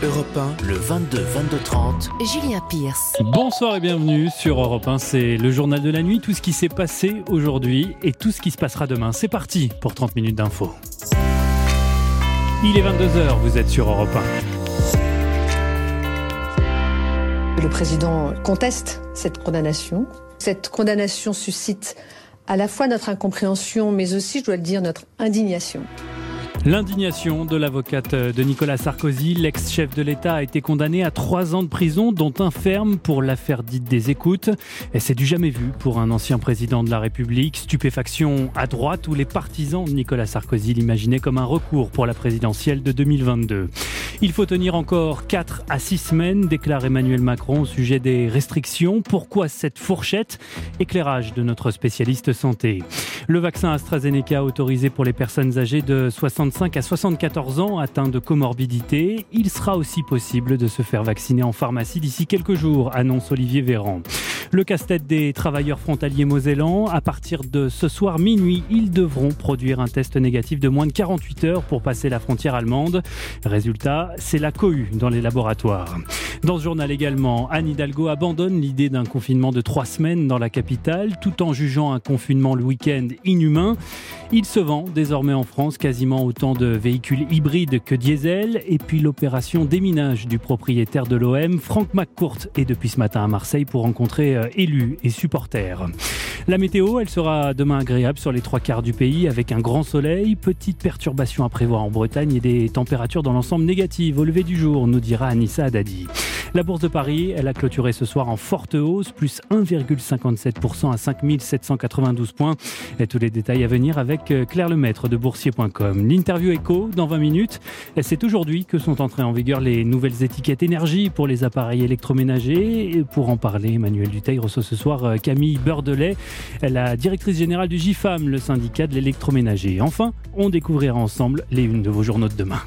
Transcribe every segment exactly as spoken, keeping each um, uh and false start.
Europe un, le vingt-deux vingt-deux trente. Julien Pierce. Bonsoir et bienvenue sur Europe un, c'est le journal de la nuit, tout ce qui s'est passé aujourd'hui et tout ce qui se passera demain. C'est parti pour trente minutes d'infos. Il est vingt-deux heures, vous êtes sur Europe un. Le président conteste cette condamnation. Cette condamnation suscite à la fois notre incompréhension, mais aussi, je dois le dire, notre indignation. L'indignation de l'avocate de Nicolas Sarkozy, l'ex-chef de l'État a été condamné à trois ans de prison, dont un ferme pour l'affaire dite des écoutes. Et c'est du jamais vu pour un ancien président de la République. Stupéfaction à droite où les partisans de Nicolas Sarkozy l'imaginaient comme un recours pour la présidentielle de deux mille vingt-deux. Il faut tenir encore quatre à six semaines, déclare Emmanuel Macron au sujet des restrictions. Pourquoi cette fourchette ? Éclairage de notre spécialiste santé. Le vaccin AstraZeneca autorisé pour les personnes âgées de soixante-cinq à soixante-quatorze ans atteints de comorbidité. Il sera aussi possible de se faire vacciner en pharmacie d'ici quelques jours, annonce Olivier Véran. Le casse-tête des travailleurs frontaliers mosellans. À partir de ce soir minuit, ils devront produire un test négatif de moins de quarante-huit heures pour passer la frontière allemande. Résultat, c'est la cohue dans les laboratoires. Dans ce journal également, Anne Hidalgo abandonne l'idée d'un confinement de trois semaines dans la capitale, tout en jugeant un confinement le week-end inhumain. Il se vend désormais en France quasiment autant de véhicules hybrides que diesel. Et puis l'opération déminage du propriétaire de l'O M, Franck McCourt, est depuis ce matin à Marseille pour rencontrer élus et supporters. La météo, elle sera demain agréable sur les trois quarts du pays avec un grand soleil. Petite perturbation à prévoir en Bretagne et des températures dans l'ensemble négatives au lever du jour, nous dira Anissa Haddadi. La bourse de Paris, elle a clôturé ce soir en forte hausse, plus un virgule cinquante-sept pour cent à cinq mille sept cent quatre-vingt-douze points. Et tous les détails à venir avec Claire Lemaître de boursier point com. L'interview écho dans vingt minutes. Et c'est aujourd'hui que sont entrées en vigueur les nouvelles étiquettes énergie pour les appareils électroménagers. Et pour en parler, Emmanuel Dutheil reçoit ce soir Camille Beurdelet, la directrice générale du GIFAM, le syndicat de l'électroménager. Enfin, on découvrira ensemble les unes de vos journaux de demain.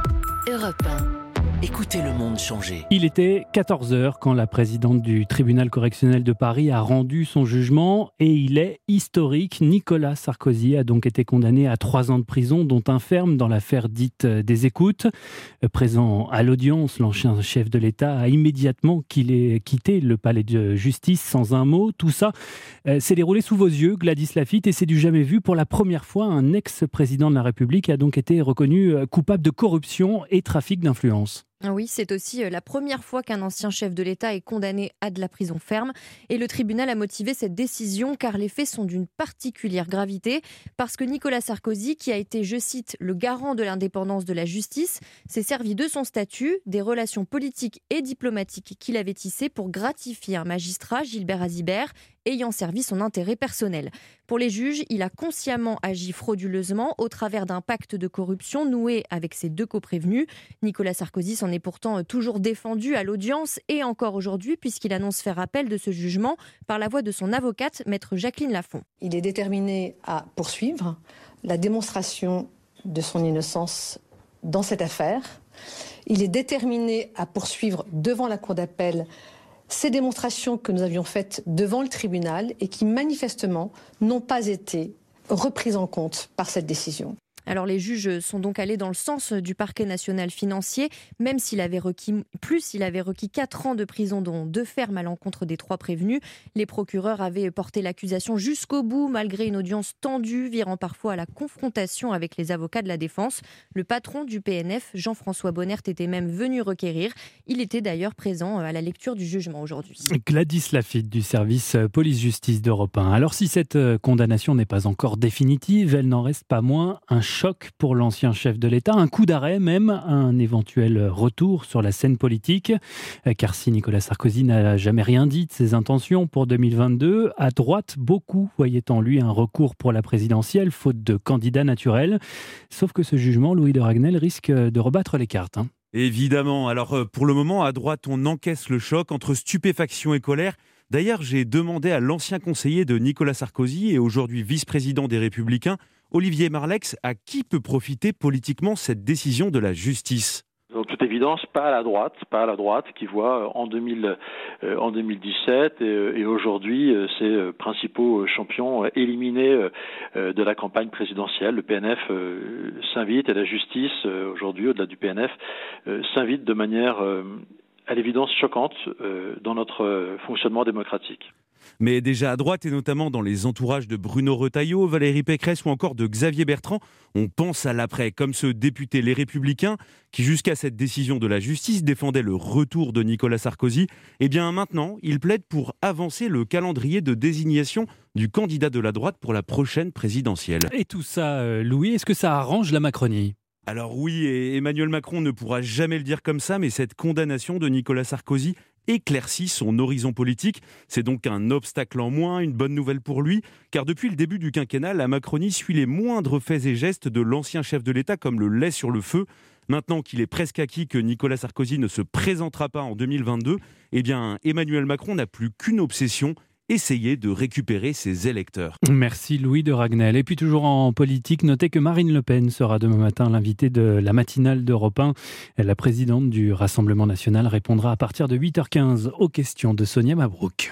Europe un. Écoutez le monde changer. Il était quatorze heures quand la présidente du tribunal correctionnel de Paris a rendu son jugement et il est historique. Nicolas Sarkozy a donc été condamné à trois ans de prison, dont un ferme dans l'affaire dite des écoutes. Présent à l'audience, l'ancien chef de l'État a immédiatement quitté le palais de justice sans un mot. Tout ça s'est déroulé sous vos yeux, Gladys Laffitte, et c'est du jamais vu. Pour la première fois, un ex-président de la République a donc été reconnu coupable de corruption et trafic d'influence. Oui, c'est aussi la première fois qu'un ancien chef de l'État est condamné à de la prison ferme. Et le tribunal a motivé cette décision car les faits sont d'une particulière gravité. Parce que Nicolas Sarkozy, qui a été, je cite, le garant de l'indépendance de la justice, s'est servi de son statut, des relations politiques et diplomatiques qu'il avait tissées pour gratifier un magistrat, Gilbert Azibert, ayant servi son intérêt personnel. Pour les juges, il a consciemment agi frauduleusement au travers d'un pacte de corruption noué avec ses deux coprévenus. Nicolas Sarkozy s'en est pourtant toujours défendu à l'audience et encore aujourd'hui puisqu'il annonce faire appel de ce jugement par la voix de son avocate, maître Jacqueline Lafont. Il est déterminé à poursuivre la démonstration de son innocence dans cette affaire. Il est déterminé à poursuivre devant la cour d'appel ces démonstrations que nous avions faites devant le tribunal et qui manifestement n'ont pas été reprises en compte par cette décision. Alors les juges sont donc allés dans le sens du parquet national financier, même s'il avait requis plus, il avait requis quatre ans de prison, dont deux fermes à l'encontre des trois prévenus. Les procureurs avaient porté l'accusation jusqu'au bout, malgré une audience tendue, virant parfois à la confrontation avec les avocats de la défense. Le patron du P N F, Jean-François Bonnert, était même venu requérir. Il était d'ailleurs présent à la lecture du jugement aujourd'hui. Gladys Laffitte du service police-justice d'Europe un. Alors si cette condamnation n'est pas encore définitive, elle n'en reste pas moins un choc pour l'ancien chef de l'État, un coup d'arrêt même, un éventuel retour sur la scène politique. Car si Nicolas Sarkozy n'a jamais rien dit de ses intentions pour deux mille vingt-deux, à droite, beaucoup voyaient en lui un recours pour la présidentielle, faute de candidat naturel. Sauf que ce jugement, Louis de Ragnel, risque de rebattre les cartes. Hein. Évidemment. Alors pour le moment, à droite, on encaisse le choc entre stupéfaction et colère. D'ailleurs, j'ai demandé à l'ancien conseiller de Nicolas Sarkozy et aujourd'hui vice-président des Républicains, Olivier Marleix, à qui peut profiter politiquement cette décision de la justice ? De toute évidence, pas à la droite, pas à la droite, qui voit en, deux mille, euh, en deux mille dix-sept et, et aujourd'hui euh, ses principaux champions éliminés euh, de la campagne présidentielle. Le P N F euh, s'invite et la justice, euh, aujourd'hui, au-delà du P N F, euh, s'invite de manière, euh, à l'évidence, choquante euh, dans notre euh, fonctionnement démocratique. Mais déjà à droite, et notamment dans les entourages de Bruno Retailleau, Valérie Pécresse ou encore de Xavier Bertrand, on pense à l'après, comme ce député Les Républicains qui, jusqu'à cette décision de la justice, défendait le retour de Nicolas Sarkozy. Eh bien maintenant, il plaide pour avancer le calendrier de désignation du candidat de la droite pour la prochaine présidentielle. Et tout ça, Louis, est-ce que ça arrange la Macronie ? Alors oui, et Emmanuel Macron ne pourra jamais le dire comme ça, mais cette condamnation de Nicolas Sarkozy éclaircit son horizon politique. C'est donc un obstacle en moins, une bonne nouvelle pour lui, car depuis le début du quinquennat, la Macronie suit les moindres faits et gestes de l'ancien chef de l'État comme le lait sur le feu. Maintenant qu'il est presque acquis que Nicolas Sarkozy ne se présentera pas en deux mille vingt-deux, eh bien Emmanuel Macron n'a plus qu'une obsession, essayer de récupérer ses électeurs. Merci Louis de Ragnel. Et puis toujours en politique, notez que Marine Le Pen sera demain matin l'invitée de la matinale d'Europe un. La présidente du Rassemblement national répondra à partir de huit heures quinze aux questions de Sonia Mabrouk.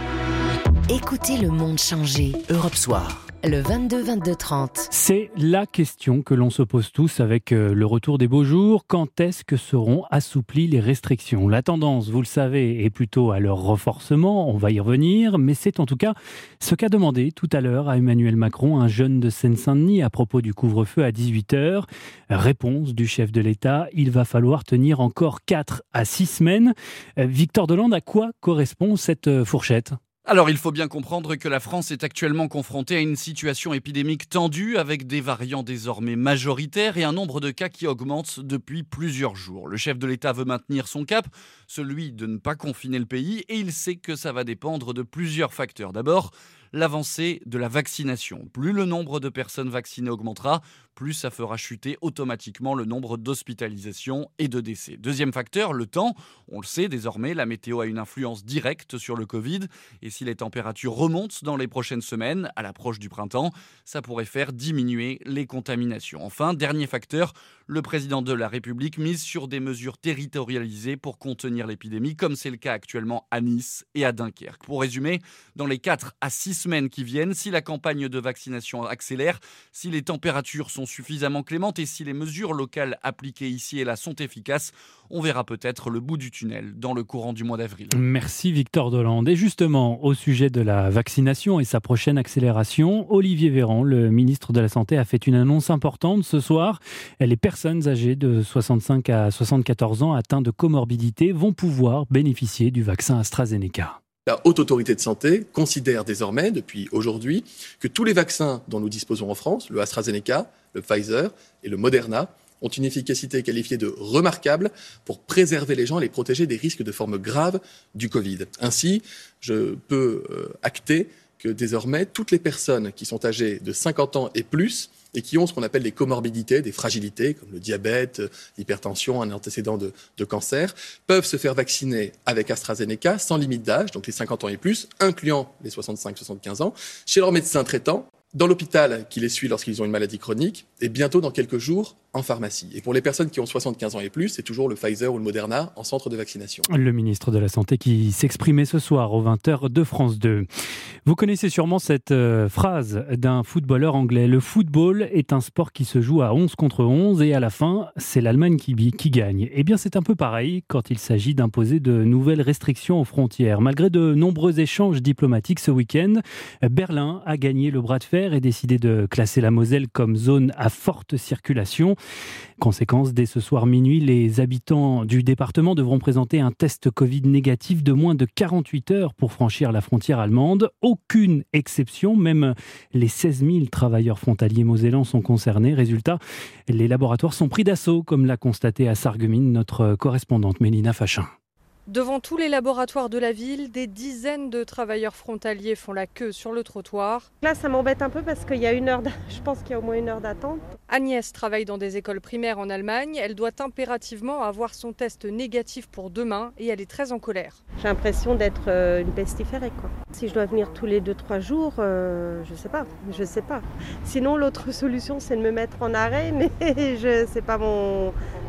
Écoutez le monde changer. Europe Soir. Le vingt-deux vingt-deux trente. C'est la question que l'on se pose tous avec le retour des beaux jours. Quand est-ce que seront assouplies les restrictions ? La tendance, vous le savez, est plutôt à leur renforcement. On va y revenir. Mais c'est en tout cas ce qu'a demandé tout à l'heure à Emmanuel Macron un jeune de Seine-Saint-Denis à propos du couvre-feu à dix-huit heures. Réponse du chef de l'État, il va falloir tenir encore quatre à six semaines. Victor Delande, à quoi correspond cette fourchette ? Alors, il faut bien comprendre que la France est actuellement confrontée à une situation épidémique tendue avec des variants désormais majoritaires et un nombre de cas qui augmente depuis plusieurs jours. Le chef de l'État veut maintenir son cap, celui de ne pas confiner le pays, et il sait que ça va dépendre de plusieurs facteurs. D'abord, l'avancée de la vaccination. Plus le nombre de personnes vaccinées augmentera, plus ça fera chuter automatiquement le nombre d'hospitalisations et de décès. Deuxième facteur, le temps. On le sait désormais, la météo a une influence directe sur le Covid. Et si les températures remontent dans les prochaines semaines, à l'approche du printemps, ça pourrait faire diminuer les contaminations. Enfin, dernier facteur, le président de la République mise sur des mesures territorialisées pour contenir l'épidémie, comme c'est le cas actuellement à Nice et à Dunkerque. Pour résumer, dans les quatre à six semaines qui viennent, si la campagne de vaccination accélère, si les températures sont suffisamment clémentes et si les mesures locales appliquées ici et là sont efficaces, on verra peut-être le bout du tunnel dans le courant du mois d'avril. Merci Victor Delande. Et justement, au sujet de la vaccination et sa prochaine accélération, Olivier Véran, le ministre de la Santé, a fait une annonce importante ce soir. Les personnes âgées de soixante-cinq à soixante-quatorze ans atteintes de comorbidité vont pouvoir bénéficier du vaccin AstraZeneca. La Haute Autorité de Santé considère désormais, depuis aujourd'hui, que tous les vaccins dont nous disposons en France, le AstraZeneca, le Pfizer et le Moderna, ont une efficacité qualifiée de remarquable pour préserver les gens et les protéger des risques de formes graves du Covid. Ainsi, je peux euh, acter que désormais, toutes les personnes qui sont âgées de cinquante ans et plus et qui ont ce qu'on appelle des comorbidités, des fragilités, comme le diabète, l'hypertension, un antécédent de, de cancer, peuvent se faire vacciner avec AstraZeneca sans limite d'âge, donc les cinquante ans et plus, incluant les soixante-cinq à soixante-quinze ans, chez leur médecin traitant, dans l'hôpital qui les suit lorsqu'ils ont une maladie chronique, et bientôt dans quelques jours en pharmacie. Et pour les personnes qui ont soixante-quinze ans et plus, c'est toujours le Pfizer ou le Moderna en centre de vaccination. Le ministre de la Santé qui s'exprimait ce soir aux vingt heures de France deux. Vous connaissez sûrement cette euh, phrase d'un footballeur anglais. Le football est un sport qui se joue à onze contre onze et à la fin, c'est l'Allemagne qui, qui gagne. Eh bien, c'est un peu pareil quand il s'agit d'imposer de nouvelles restrictions aux frontières. Malgré de nombreux échanges diplomatiques ce week-end, Berlin a gagné le bras de fer et décidé de classer la Moselle comme zone à forte circulation. Conséquence, dès ce soir minuit, les habitants du département devront présenter un test Covid négatif de moins de quarante-huit heures pour franchir la frontière allemande. Aucune exception, même les seize mille travailleurs frontaliers mosellans sont concernés. Résultat, les laboratoires sont pris d'assaut, comme l'a constaté à Sarreguemines notre correspondante Mélina Fachin. Devant tous les laboratoires de la ville, des dizaines de travailleurs frontaliers font la queue sur le trottoir. Là, ça m'embête un peu parce qu'il y a une heure, je pense qu'il y a au moins une heure d'attente. Agnès travaille dans des écoles primaires en Allemagne. Elle doit impérativement avoir son test négatif pour demain et elle est très en colère. J'ai l'impression d'être une pestiférée, quoi. Si je dois venir tous les deux trois jours, euh, je sais pas, je sais pas. Sinon, l'autre solution, c'est de me mettre en arrêt, mais je c'est pas mon,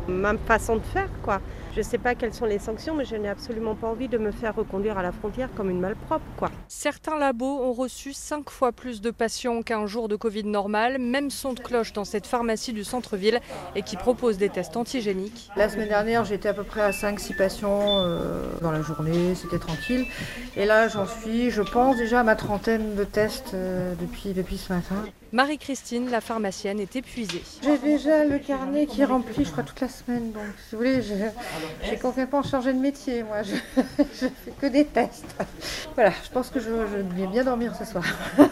ma façon de faire, quoi. Je ne sais pas quelles sont les sanctions, mais je n'ai absolument pas envie de me faire reconduire à la frontière comme une malpropre, quoi. Certains labos ont reçu cinq fois plus de patients qu'un jour de Covid normal. Même son de cloche dans cette pharmacie du centre-ville et qui propose des tests antigéniques. La semaine dernière, j'étais à peu près à cinq six patients euh, dans la journée, c'était tranquille. Et là, j'en suis, je pense, déjà à ma trentaine de tests euh, depuis, depuis ce matin. Marie-Christine, la pharmacienne, est épuisée. J'ai déjà le carnet qui est rempli, je crois, toute la semaine. Donc, si vous voulez, je, j'ai complètement changé de métier, moi. Je, je fais que des tests. Voilà, je pense que je, je vais bien dormir ce soir.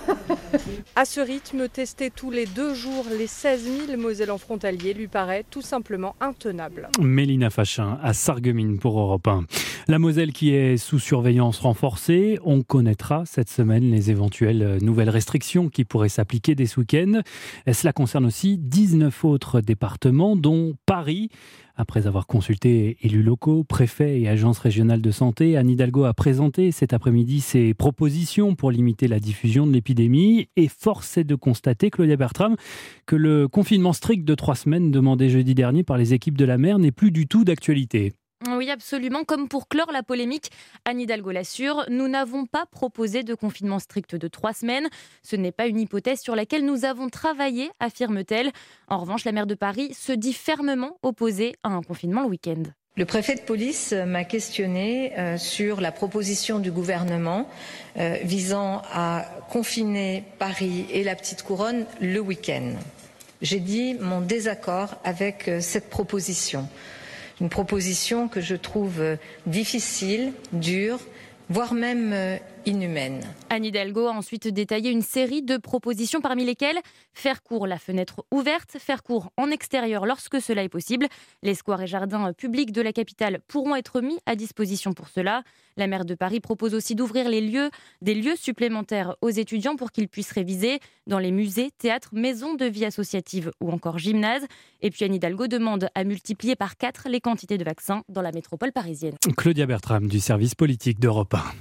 À ce rythme, tester tous les deux jours les seize mille Mosellans frontaliers lui paraît tout simplement intenable. Mélina Fachin à Sarreguemines pour Europe un. La Moselle qui est sous surveillance renforcée. On connaîtra cette semaine les éventuelles nouvelles restrictions qui pourraient s'appliquer dès ce week-end. Cela concerne aussi dix-neuf autres départements, dont Paris. Après avoir consulté élus locaux, préfets et agences régionales de santé, Anne Hidalgo a présenté cet après-midi ses propositions pour limiter la diffusion de l'épidémie. Et force est de constater, Claudia Bertram, que le confinement strict de trois semaines demandé jeudi dernier par les équipes de la mer n'est plus du tout d'actualité. Oui, absolument. Comme pour clore la polémique, Anne Hidalgo l'assure, nous n'avons pas proposé de confinement strict de trois semaines. Ce n'est pas une hypothèse sur laquelle nous avons travaillé, affirme-t-elle. En revanche, la maire de Paris se dit fermement opposée à un confinement le week-end. Le préfet de police m'a questionné euh, sur la proposition du gouvernement euh, visant à confiner Paris et la Petite Couronne le week-end. J'ai dit mon désaccord avec euh, cette proposition. Une proposition que je trouve difficile, dure, voire même inhumaine. Anne Hidalgo a ensuite détaillé une série de propositions parmi lesquelles faire court la fenêtre ouverte, faire court en extérieur lorsque cela est possible. Les squares et jardins publics de la capitale pourront être mis à disposition pour cela. La maire de Paris propose aussi d'ouvrir les lieux, des lieux supplémentaires aux étudiants pour qu'ils puissent réviser dans les musées, théâtres, maisons de vie associative ou encore gymnases. Et puis Anne Hidalgo demande à multiplier par quatre les quantités de vaccins dans la métropole parisienne. Claudia Bertram du service politique d'Europe un.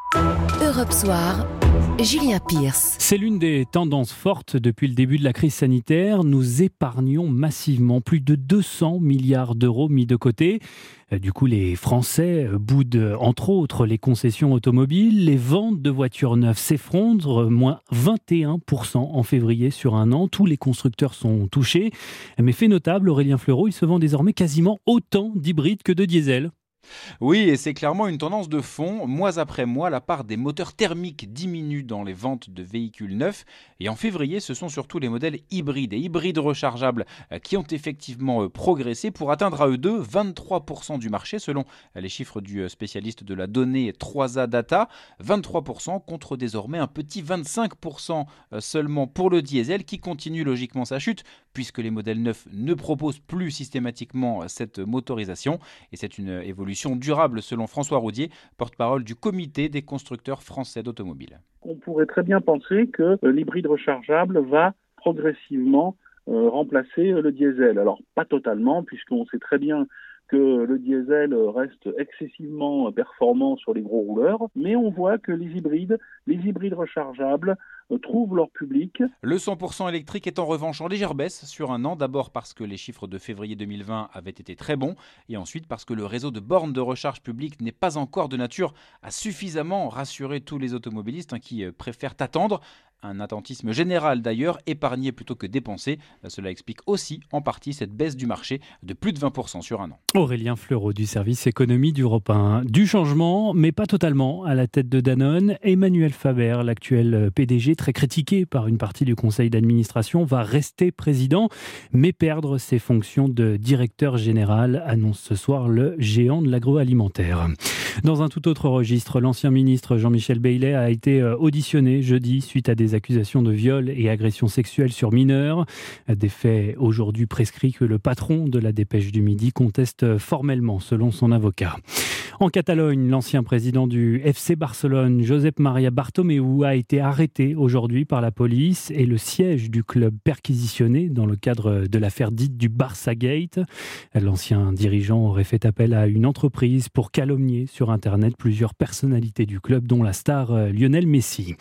Europe Soir, Julien Pierce. C'est l'une des tendances fortes depuis le début de la crise sanitaire. Nous épargnons massivement plus de deux cents milliards d'euros mis de côté. Du coup, les Français boudent entre autres les concessions automobiles. Les ventes de voitures neuves s'effondrent, moins vingt et un pour cent en février sur un an. Tous les constructeurs sont touchés. Mais fait notable, Aurélien Fleureau, il se vend désormais quasiment autant d'hybrides que de diesel. Oui, et c'est clairement une tendance de fond. Mois après mois, la part des moteurs thermiques diminue dans les ventes de véhicules neufs. Et en février, ce sont surtout les modèles hybrides et hybrides rechargeables qui ont effectivement progressé pour atteindre à eux deux vingt-trois pour cent du marché selon les chiffres du spécialiste de la donnée trois A Data. vingt-trois pour cent contre désormais un petit vingt-cinq pour cent seulement pour le diesel qui continue logiquement sa chute puisque les modèles neufs ne proposent plus systématiquement cette motorisation. Et c'est une évolution durable selon François Roudier, porte-parole du comité des constructeurs français d'automobiles. On pourrait très bien penser que l'hybride rechargeable va progressivement euh, remplacer le diesel. Alors pas totalement, puisqu'on sait très bien que le diesel reste excessivement performant sur les gros rouleurs, mais on voit que les hybrides, les hybrides rechargeables trouvent leur public. Le cent pour cent électrique est en revanche en légère baisse sur un an, d'abord parce que les chiffres de février deux mille vingt avaient été très bons, et ensuite parce que le réseau de bornes de recharge publique n'est pas encore de nature à suffisamment rassurer tous les automobilistes hein, qui préfèrent attendre. Un attentisme général d'ailleurs, épargné plutôt que dépensé. Cela explique aussi en partie cette baisse du marché de plus de vingt pour cent sur un an. Aurélien Fleureau du service économie d'Europe un. Du changement, mais pas totalement, à la tête de Danone. Emmanuel Faber, l'actuel P D G, très critiqué par une partie du conseil d'administration, va rester président, mais perdre ses fonctions de directeur général, annonce ce soir le géant de l'agroalimentaire. Dans un tout autre registre, l'ancien ministre Jean-Michel Bailey a été auditionné jeudi suite à des accusations de viol et agressions sexuelles sur mineurs. Des faits aujourd'hui prescrits que le patron de la Dépêche du Midi conteste formellement, selon son avocat. En Catalogne, l'ancien président du F C Barcelone, Josep Maria Bartomeu, a été arrêté aujourd'hui par la police et le siège du club perquisitionné dans le cadre de l'affaire dite du Barça Gate. L'ancien dirigeant aurait fait appel à une entreprise pour calomnier sur Internet plusieurs personnalités du club, dont la star Lionel Messi.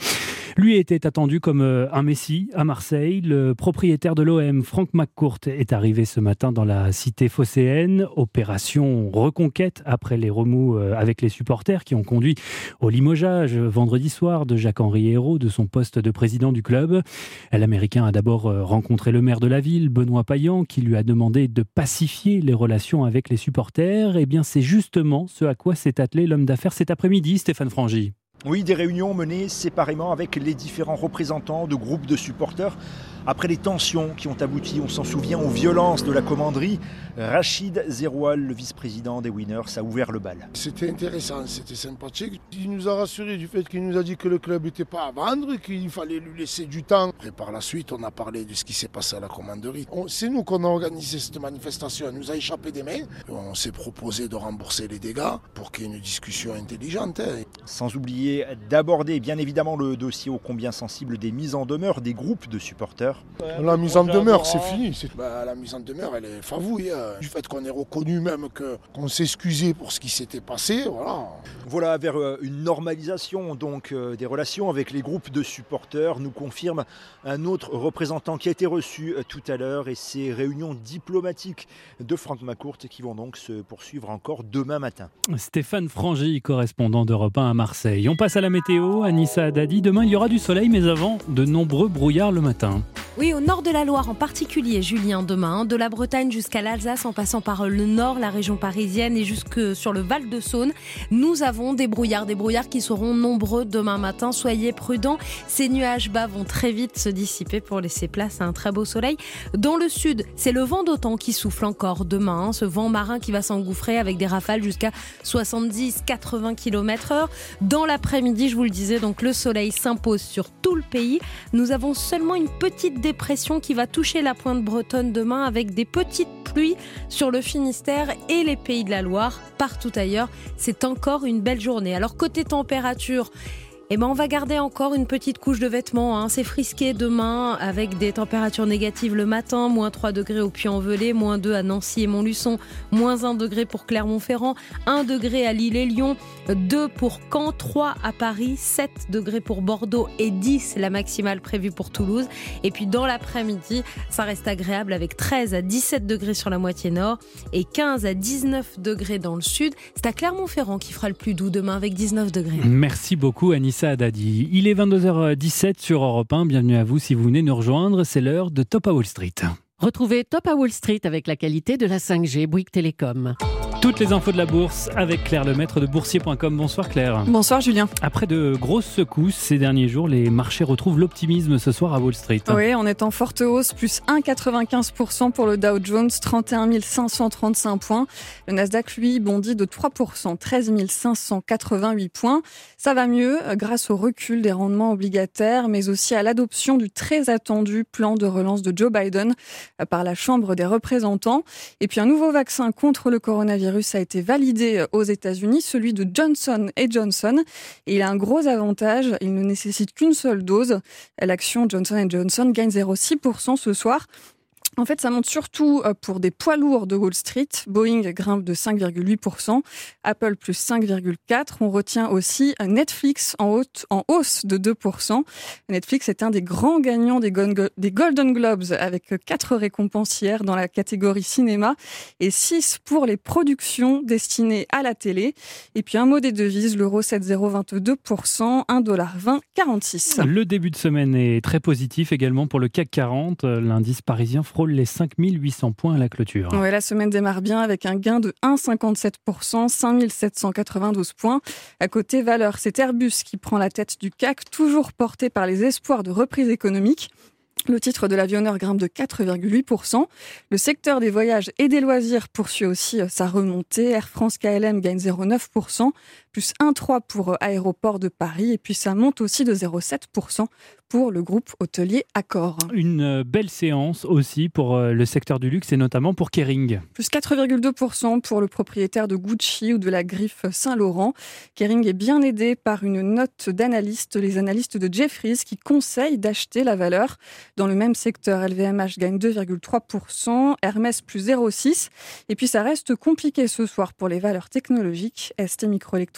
Lui était attendu comme un messie à Marseille. Le propriétaire de l'O M, Frank McCourt, est arrivé ce matin dans la cité phocéenne. Opération reconquête après les remous avec les supporters qui ont conduit au limogeage vendredi soir de Jacques-Henri Hérault de son poste de président du club. L'Américain a d'abord rencontré le maire de la ville, Benoît Payan, qui lui a demandé de pacifier les relations avec les supporters. Eh bien, c'est justement ce à quoi s'est attelé l'homme d'affaires cet après-midi, Stéphane Frangy. Oui, des réunions menées séparément avec les différents représentants de groupes de supporters. Après les tensions qui ont abouti, on s'en souvient, aux violences de la commanderie, Rachid Zeroual, le vice-président des Winners, a ouvert le bal. C'était intéressant, c'était sympathique. Il nous a rassurés du fait qu'il nous a dit que le club n'était pas à vendre, qu'il fallait lui laisser du temps. Après, par la suite, on a parlé de ce qui s'est passé à la commanderie. On, c'est nous qu'on a organisé cette manifestation. Elle nous a échappé des mains. On s'est proposé de rembourser les dégâts pour qu'il y ait une discussion intelligente. Hein. Sans oublier d'aborder bien évidemment le dossier ô combien sensible des mises en demeure des groupes de supporters. La mise en demeure, c'est fini. C'est... Bah, la mise en demeure, elle est favouille. Hein. Du fait qu'on ait reconnu même que, qu'on s'excusait pour ce qui s'était passé, voilà. Voilà, vers une normalisation donc euh, des relations avec les groupes de supporters, nous confirme un autre représentant qui a été reçu euh, tout à l'heure, et ces réunions diplomatiques de Frank McCourt qui vont donc se poursuivre encore demain matin. Stéphane Frangy, correspondant d'Europe un à Marseille. On passe à la météo. Anissa Haddadi, demain il y aura du soleil, mais avant, de nombreux brouillards le matin. Oui, au nord de la Loire en particulier, Julien, demain, de la Bretagne jusqu'à l'Alsace, en passant par le nord, la région parisienne et jusque sur le Val-de-Saône, nous avons des brouillards, des brouillards qui seront nombreux demain matin. Soyez prudents, ces nuages bas vont très vite se dissiper pour laisser place à un très beau soleil. Dans le sud, c'est le vent d'automne qui souffle encore demain, hein, ce vent marin qui va s'engouffrer avec des rafales jusqu'à soixante-dix à quatre-vingts kilomètres heure. Dans l'après-midi, je vous le disais, donc le soleil s'impose sur tout le pays. Nous avons seulement une petite dépression qui va toucher la pointe bretonne demain avec des petites pluies sur le Finistère et les Pays de la Loire. Partout ailleurs, c'est encore une belle journée. Alors côté température, eh ben on va garder encore une petite couche de vêtements. Hein. C'est frisqué demain avec des températures négatives le matin, moins trois degrés au Puy-en-Velay, moins deux à Nancy et Montluçon, moins un degré pour Clermont-Ferrand, un degré à Lille et Lyon, deux pour Caen, trois à Paris, sept degrés pour Bordeaux et dix la maximale prévue pour Toulouse. Et puis dans l'après-midi, ça reste agréable avec treize à dix-sept degrés sur la moitié nord et quinze à dix-neuf degrés dans le sud. C'est à Clermont-Ferrand qui fera le plus doux demain avec dix-neuf degrés. Merci beaucoup Anissa Haddadi. Il est vingt-deux heures dix-sept sur Europe un. Bienvenue à vous si vous venez nous rejoindre. C'est l'heure de Top à Wall Street. Retrouvez Top à Wall Street avec la qualité de la cinq G Bouygues Télécom. Toutes les infos de la bourse avec Claire Lemaître de boursier point com. Bonsoir Claire. Bonsoir Julien. Après de grosses secousses ces derniers jours, les marchés retrouvent l'optimisme ce soir à Wall Street. Oui, on est en forte hausse, plus un virgule quatre-vingt-quinze pour cent pour le Dow Jones, trente et un mille cinq cent trente-cinq points. Le Nasdaq, lui, bondit de trois pour cent, treize mille cinq cent quatre-vingt-huit points. Ça va mieux grâce au recul des rendements obligataires, mais aussi à l'adoption du très attendu plan de relance de Joe Biden par la Chambre des représentants. Et puis un nouveau vaccin contre le coronavirus a été validé aux États-Unis, celui de Johnson et Johnson. Et il a un gros avantage, il ne nécessite qu'une seule dose. L'action Johnson et Johnson gagne zéro virgule six pour cent ce soir. En fait, ça monte surtout pour des poids lourds de Wall Street. Boeing grimpe de cinq virgule huit pour cent, Apple plus cinq virgule quatre pour cent. On retient aussi Netflix en, haute, en hausse de deux pour cent. Netflix est un des grands gagnants des, Go- des Golden Globes avec quatre récompenses hier dans la catégorie cinéma et six pour les productions destinées à la télé. Et puis un mot des devises, l'euro sept virgule zéro vingt-deux pour cent, un dollar vingt quarante-six. Le début de semaine est très positif également pour le C A C quarante. L'indice parisien frôle les cinq mille huit cents points à la clôture. Ouais, la semaine démarre bien avec un gain de un virgule cinquante-sept pour cent, cinq mille sept cent quatre-vingt-douze points. À côté valeur, c'est Airbus qui prend la tête du C A C, toujours porté par les espoirs de reprise économique. Le titre de l'avionneur grimpe de quatre virgule huit pour cent. Le secteur des voyages et des loisirs poursuit aussi sa remontée. Air France K L M gagne zéro virgule neuf pour cent, plus un virgule trois pour cent pour Aéroport de Paris. Et puis ça monte aussi de zéro virgule sept pour cent pour le groupe hôtelier Accor. Une belle séance aussi pour le secteur du luxe et notamment pour Kering. Plus quatre virgule deux pour cent pour le propriétaire de Gucci ou de la griffe Saint-Laurent. Kering est bien aidé par une note d'analystes, les analystes de Jefferies, qui conseillent d'acheter la valeur. Dans le même secteur, L V M H gagne deux virgule trois pour cent, Hermès plus zéro virgule six pour cent. Et puis ça reste compliqué ce soir pour les valeurs technologiques. S T Microelectronics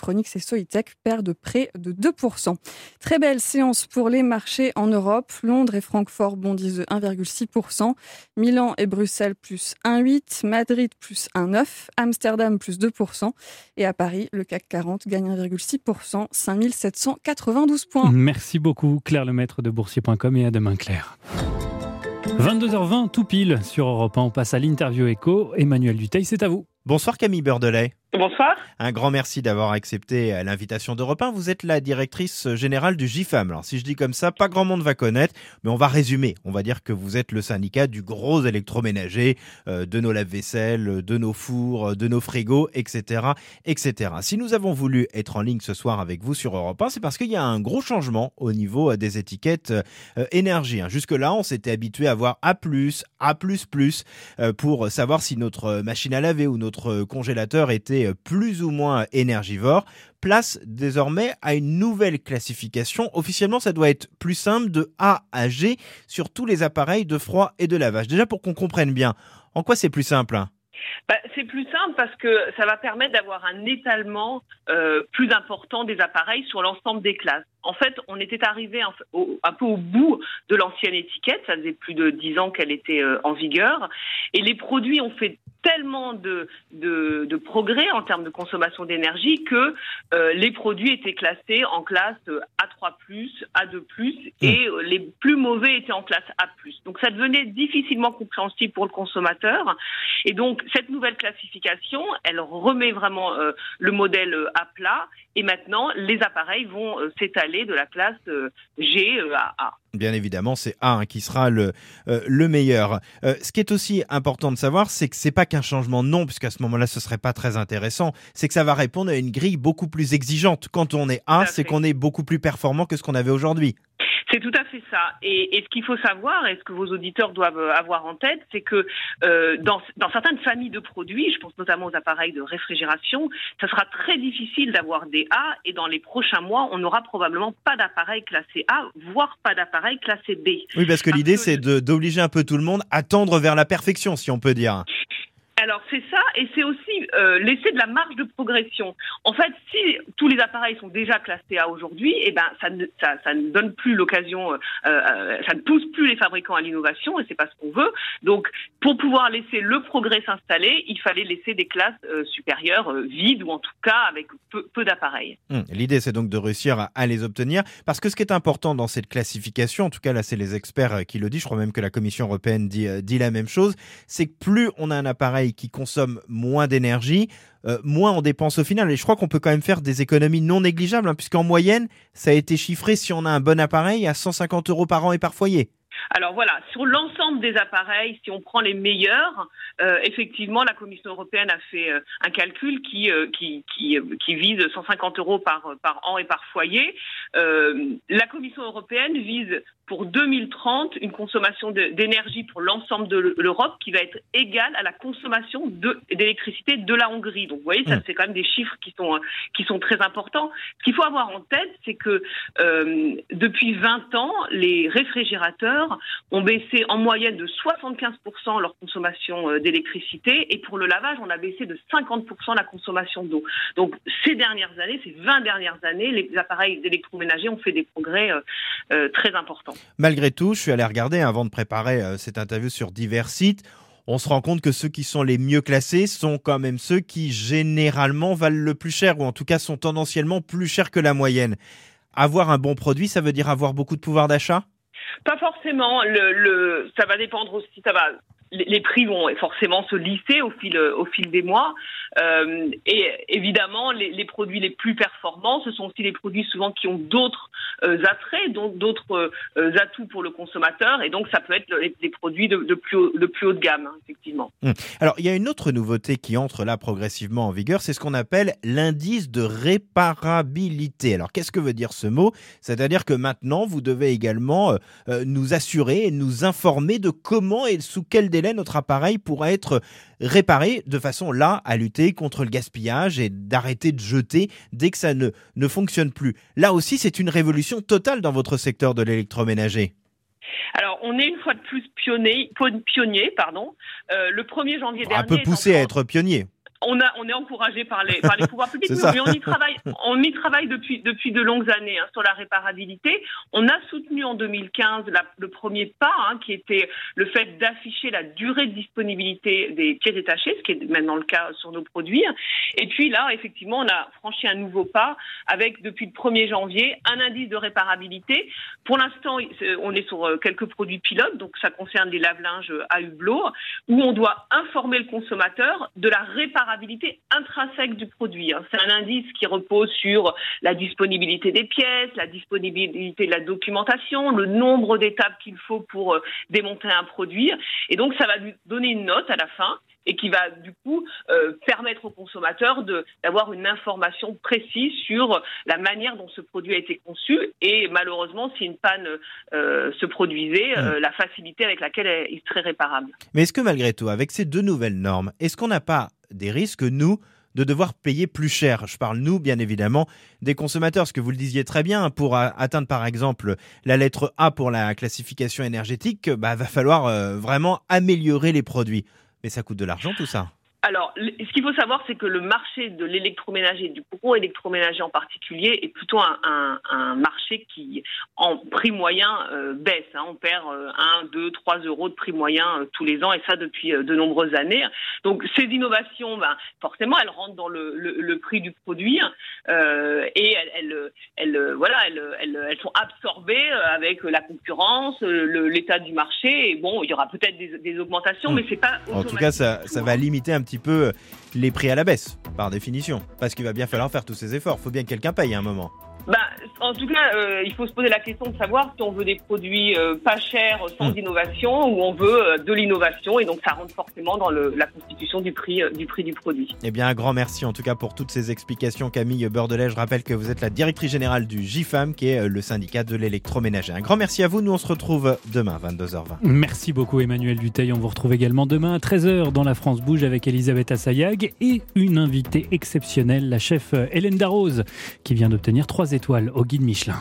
Electronics et Soitec perdent près de deux pour cent. Très belle séance pour les marchés en Europe. Londres et Francfort bondissent de un virgule six pour cent. Milan et Bruxelles plus un virgule huit pour cent. Madrid plus un virgule neuf pour cent. Amsterdam plus deux pour cent. Et à Paris, le C A C quarante gagne un virgule six pour cent. cinq mille sept cent quatre-vingt-douze points. Merci beaucoup Claire Lemaître de boursier point com et à demain Claire. vingt-deux heures vingt, tout pile sur Europe un. On passe à l'interview écho. Emmanuel Dutheil, c'est à vous. Bonsoir Camille Beurdelet. Bonsoir. Un grand merci d'avoir accepté l'invitation d'Europe un. Vous êtes la directrice générale du GIFAM. Alors si je dis comme ça, pas grand monde va connaître, mais on va résumer. On va dire que vous êtes le syndicat du gros électroménager, euh, de nos lave-vaisselle, de nos fours, de nos frigos, et cetera, et cetera. Si nous avons voulu être en ligne ce soir avec vous sur Europe un, c'est parce qu'il y a un gros changement au niveau des étiquettes euh, énergie. Jusque-là, on s'était habitué à voir A plus, A plus plus, euh, pour savoir si notre machine à laver ou notre congélateur était plus ou moins énergivore. Place désormais à une nouvelle classification. Officiellement, ça doit être plus simple, de A à G sur tous les appareils de froid et de lavage. Déjà pour qu'on comprenne bien, en quoi c'est plus simple hein Bah, c'est plus simple parce que ça va permettre d'avoir un étalement euh, plus important des appareils sur l'ensemble des classes. En fait, on était arrivé un, au, un peu au bout de l'ancienne étiquette. Ça faisait plus de dix ans qu'elle était euh, en vigueur. Et les produits ont fait tellement de, de, de progrès en termes de consommation d'énergie que euh, les produits étaient classés en classe A trois plus, A deux plus, et euh, les plus mauvais étaient en classe A plus. Donc ça devenait difficilement compréhensible pour le consommateur. Et donc cette nouvelle classification, elle remet vraiment euh, le modèle euh, à plat. Et maintenant, les appareils vont euh, s'étaler de la classe euh, G euh, à A. Bien évidemment, c'est A hein, qui sera le, euh, le meilleur. Euh, ce qui est aussi important de savoir, c'est que c'est pas qu'un changement de nom, puisqu'à ce moment-là, ce serait pas très intéressant. C'est que ça va répondre à une grille beaucoup plus exigeante. Quand on est A, c'est qu'on est beaucoup plus performant que ce qu'on avait aujourd'hui. C'est tout à fait ça. Et, et ce qu'il faut savoir, et ce que vos auditeurs doivent avoir en tête, c'est que euh, dans, dans certaines familles de produits, je pense notamment aux appareils de réfrigération, ça sera très difficile d'avoir des A, et dans les prochains mois, on n'aura probablement pas d'appareil classé A, voire pas d'appareil classé B. Oui, parce que parce l'idée, que... c'est de, d'obliger un peu tout le monde à tendre vers la perfection, si on peut dire. Alors c'est ça, et c'est aussi euh, laisser de la marge de progression. En fait, si tous les appareils sont déjà classés A aujourd'hui, eh ben ça ne ça, ça ne donne plus l'occasion, euh, euh, ça ne pousse plus les fabricants à l'innovation, et c'est pas ce qu'on veut. Donc pour pouvoir laisser le progrès s'installer, il fallait laisser des classes euh, supérieures euh, vides, ou en tout cas avec peu, peu d'appareils. Hum, l'idée c'est donc de réussir à, à les obtenir, parce que ce qui est important dans cette classification, en tout cas là c'est les experts qui le disent, je crois même que la Commission européenne dit, euh, dit la même chose, c'est que plus on a un appareil qui consomme moins d'énergie, euh, moins on dépense au final. Et je crois qu'on peut quand même faire des économies non négligeables, hein, puisqu'en moyenne, ça a été chiffré, si on a un bon appareil, à cent cinquante euros par an et par foyer. Alors voilà, sur l'ensemble des appareils, si on prend les meilleurs, euh, effectivement, la Commission européenne a fait euh, un calcul qui, euh, qui, qui, euh, qui vise cent cinquante euros par, par an et par foyer. Euh, la Commission européenne vise pour deux mille trente une consommation de, d'énergie pour l'ensemble de l'Europe qui va être égale à la consommation de, d'électricité de la Hongrie. Donc vous voyez, ça c'est quand même des chiffres qui sont, qui sont très importants. Ce qu'il faut avoir en tête, c'est que euh, depuis vingt ans, les réfrigérateurs ont baissé en moyenne de soixante-quinze pour cent leur consommation d'électricité, et pour le lavage, on a baissé de cinquante pour cent la consommation d'eau. Donc ces dernières années, ces vingt dernières années, les appareils d'électroménager ont fait des progrès euh, euh, très importants. Malgré tout, je suis allé regarder avant de préparer euh, cette interview sur divers sites. On se rend compte que ceux qui sont les mieux classés sont quand même ceux qui généralement valent le plus cher, ou en tout cas sont tendanciellement plus chers que la moyenne. Avoir un bon produit, ça veut dire avoir beaucoup de pouvoir d'achat ? Pas forcément. Le, le, ça va dépendre aussi. Ça va. Les prix vont forcément se lisser au fil, au fil des mois. Euh, et évidemment, les, les produits les plus performants, ce sont aussi les produits souvent qui ont d'autres euh, attraits, donc d'autres euh, atouts pour le consommateur. Et donc, ça peut être les, les produits de, de, plus haut, de plus haut de gamme, hein, effectivement. Mmh. Alors, il y a une autre nouveauté qui entre là progressivement en vigueur, c'est ce qu'on appelle l'indice de réparabilité. Alors, qu'est-ce que veut dire ce mot ? C'est-à-dire que maintenant, vous devez également euh, nous assurer et nous informer de comment et sous quel délai notre appareil pourra être réparé, de façon là à lutter contre le gaspillage et d'arrêter de jeter dès que ça ne, ne fonctionne plus. Là aussi, c'est une révolution totale dans votre secteur de l'électroménager. Alors, on est une fois de plus pionnier, pionnier pardon. Euh, le premier janvier dernier... Un peu poussé à être pionnier. On, a, on est encouragé par les, par les pouvoirs publics, mais on y travaille, on y travaille depuis, depuis de longues années hein, sur la réparabilité. On a soutenu en deux mille quinze la, le premier pas, hein, qui était le fait d'afficher la durée de disponibilité des pièces détachées, ce qui est maintenant le cas sur nos produits. Et puis là, effectivement, on a franchi un nouveau pas avec, depuis le premier janvier, un indice de réparabilité. Pour l'instant, on est sur quelques produits pilotes, donc ça concerne les lave-linges à hublot, où on doit informer le consommateur de la réparabilité intrinsèque du produit. C'est un indice qui repose sur la disponibilité des pièces, la disponibilité de la documentation, le nombre d'étapes qu'il faut pour démonter un produit. Et donc, ça va lui donner une note à la fin et qui va du coup euh, permettre au consommateur de, d'avoir une information précise sur la manière dont ce produit a été conçu et malheureusement, si une panne euh, se produisait, euh, mmh. la facilité avec laquelle il serait réparable. Mais est-ce que malgré tout, avec ces deux nouvelles normes, est-ce qu'on n'a pas des risques, nous, de devoir payer plus cher? Je parle, nous, bien évidemment, des consommateurs, ce que vous le disiez très bien, pour atteindre par exemple la lettre A pour la classification énergétique, bah, va falloir euh, vraiment améliorer les produits. Mais ça coûte de l'argent tout ça. Alors, ce qu'il faut savoir, c'est que le marché de l'électroménager, du gros électroménager en particulier, est plutôt un, un, un marché qui, en prix moyen, euh, baisse. Hein. On perd euh, un, deux, trois euros de prix moyen euh, tous les ans, et ça depuis euh, de nombreuses années. Donc, ces innovations, ben, forcément, elles rentrent dans le, le, le prix du produit euh, et elles, elles, elles, voilà, elles, elles, elles sont absorbées avec la concurrence, le, l'état du marché. Et bon, il y aura peut-être des, des augmentations, mmh. mais c'est pas automatique. En tout cas, ça, ça va limiter un petit peu les prix à la baisse, par définition. Parce qu'il va bien falloir faire tous ces efforts. Il faut bien que quelqu'un paye à un moment. Bah, en tout cas, euh, il faut se poser la question de savoir si on veut des produits euh, pas chers, sans mmh. innovation, ou on veut euh, de l'innovation, et donc ça rentre forcément dans le, la constitution du prix, euh, du prix du produit. Eh bien, un grand merci en tout cas pour toutes ces explications, Camille Beurdelet. Je rappelle que vous êtes la directrice générale du GIFAM, qui est le syndicat de l'électroménager. Un grand merci à vous. Nous, on se retrouve demain, vingt-deux heures vingt. Merci beaucoup, Emmanuel Dutheil. On vous retrouve également demain à treize heures dans La France Bouge avec Elisabeth Assayag et une invitée exceptionnelle, la chef Hélène Darroze, qui vient d'obtenir trois étoiles au guide Michelin.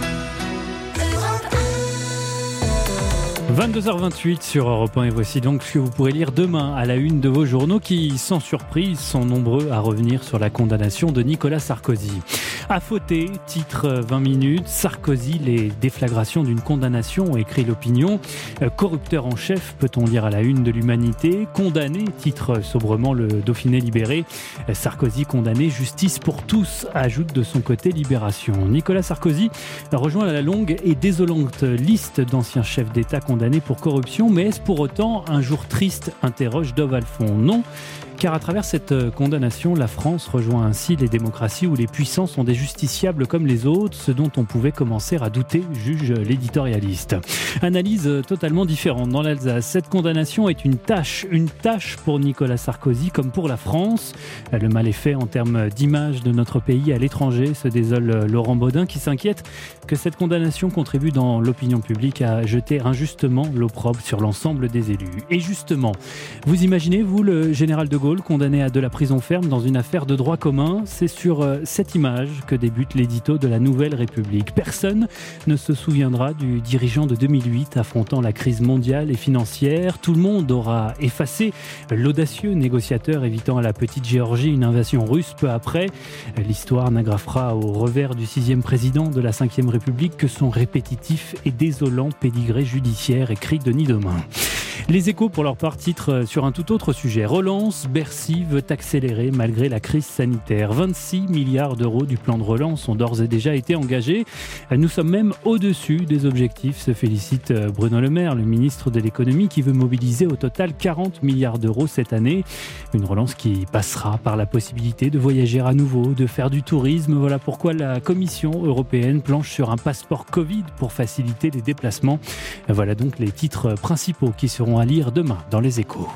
vingt-deux heures vingt-huit sur Europe un, et voici donc ce que vous pourrez lire demain à la une de vos journaux qui, sans surprise, sont nombreux à revenir sur la condamnation de Nicolas Sarkozy. À fauter, titre vingt minutes, Sarkozy, les déflagrations d'une condamnation, écrit l'opinion. Corrupteur en chef, peut-on lire à la une de l'Humanité. Condamné, titre sobrement le Dauphiné Libéré. Sarkozy condamné, justice pour tous, ajoute de son côté Libération. Nicolas Sarkozy rejoint la longue et désolante liste d'anciens chefs d'État condamnés pour corruption, mais est-ce pour autant un jour triste, interroge Dov Alphon. Non, car à travers cette condamnation, la France rejoint ainsi les démocraties où les puissants sont des justiciables comme les autres, ce dont on pouvait commencer à douter, juge l'éditorialiste. Analyse totalement différente dans l'Alsace. Cette condamnation est une tâche, une tâche pour Nicolas Sarkozy comme pour la France. Le mal est fait en termes d'image de notre pays à l'étranger, se désole Laurent Baudin, qui s'inquiète que cette condamnation contribue dans l'opinion publique à jeter injustement l'opprobre sur l'ensemble des élus. Et justement, vous imaginez, vous, le général de Gaulle condamné à de la prison ferme dans une affaire de droit commun? C'est sur cette image que débute l'édito de la Nouvelle République. Personne ne se souviendra du dirigeant de deux mille huit affrontant la crise mondiale et financière. Tout le monde aura effacé l'audacieux négociateur évitant à la petite Géorgie une invasion russe peu après. L'histoire n'agrafera au revers du sixième président de la cinquième République que son répétitif et désolant pédigré judiciaire, écrit Denis Demin. Les Échos, pour leur part, titrent sur un tout autre sujet. Relance, Bercy veut accélérer malgré la crise sanitaire. vingt-six milliards d'euros du plan de relance ont d'ores et déjà été engagés. Nous sommes même au-dessus des objectifs, se félicite Bruno Le Maire, le ministre de l'économie, qui veut mobiliser au total quarante milliards d'euros cette année. Une relance qui passera par la possibilité de voyager à nouveau, de faire du tourisme. Voilà pourquoi la Commission européenne planche sur un passeport Covid pour faciliter les déplacements. Voilà donc les titres principaux qui seront à lire demain dans les Échos.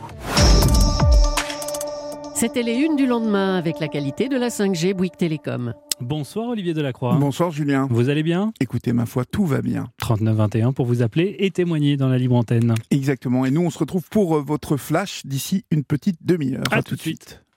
C'était les unes du lendemain avec la qualité de la cinq G Bouygues Télécom. Bonsoir Olivier Delacroix. Bonsoir Julien. Vous allez bien ? Écoutez, ma foi, tout va bien. trente-neuf vingt et un pour vous appeler et témoigner dans la libre antenne. Exactement. Et nous, on se retrouve pour votre flash d'ici une petite demi-heure. À, à tout de suite. suite.